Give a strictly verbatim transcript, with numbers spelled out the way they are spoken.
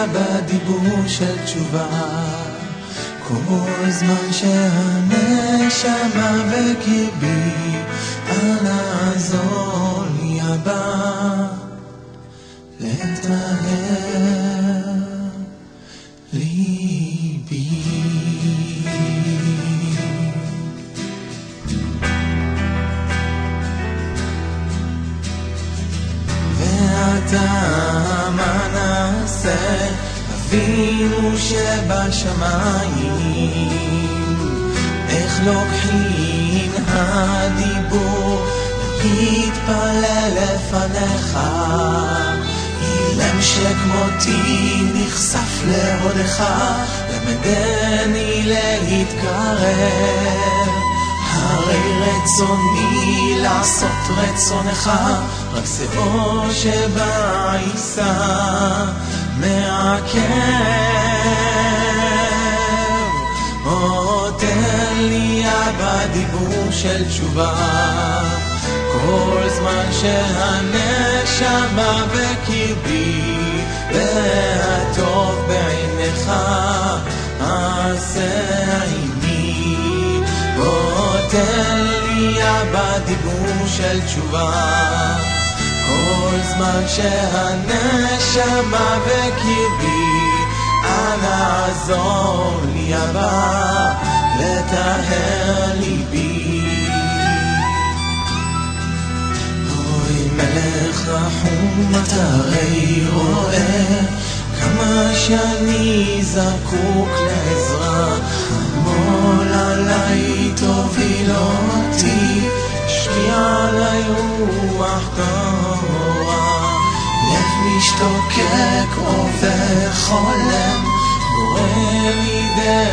בדיבור של תשובה, כל זמן שהנשמה בקרבי, אנא עזור לי אבא לטהר ליבי. ואתה מה נעשה אבינו שבשמיים, איך לוקחים הדיבור להתפלל לפניך, אילם שכמותי נחשף להודך, למדני להתקרב. הרי רצוני לעשות רצונך, רק שאור שבעיסה מעכב. או תן לי אבא דיבור של תשובה, כל זמן שהנשמה בקרבי, והטוב בעיניך עשה עימי. בוא תן לי אבא דיבור של תשובה, כל זמן שהנשמה בקרבי, אנא עזור לי אבא לטהר ליבי. מלך רחום, אתה הרי רואה כמה שאני זקוק לעזרה. עמול עליי תוביל אותי, שמיע עליי רוח טהורה. לב משתוקק עובר חולם, בורא לי דרך